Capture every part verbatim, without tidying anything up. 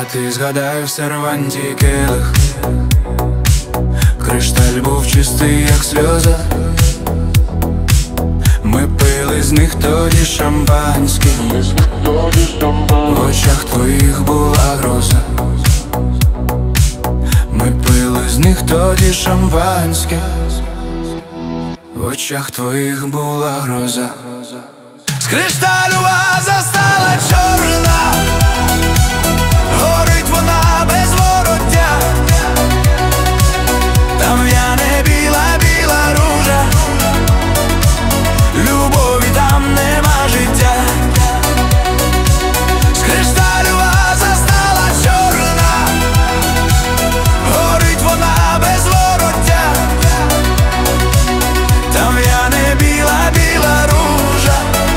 А ти згадай в серванті келих, кришталь був чистий, як сльоза. Ми пили з них тоді шампанське, в очах твоїх була гроза. Ми пили з них тоді шампанське, в очах твоїх була гроза. З кришталю ваза стала чорна, горить вона без вороття. Там в'яне біла-біла ружа, любові там нема життя. З кришталю ваза стала чорна, горить вона без вороття. Там в'яне біла-біла ружа,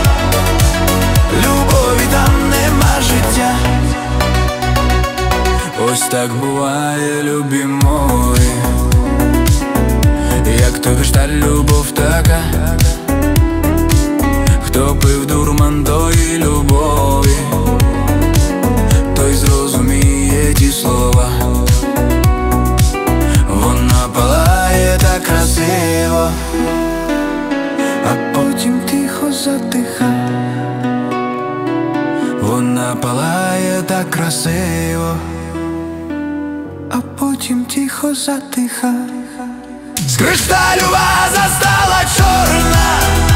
любові там нема життя. Ось так буває, любі мої, як той кришталь, любов така. Хто пив дурман тої любові, той зрозуміє ті слова. Вона палає так красиво, а потім тихо затиха. Вона палає так красиво, а потім тихо затиха. З кришталю ваза стала чорна,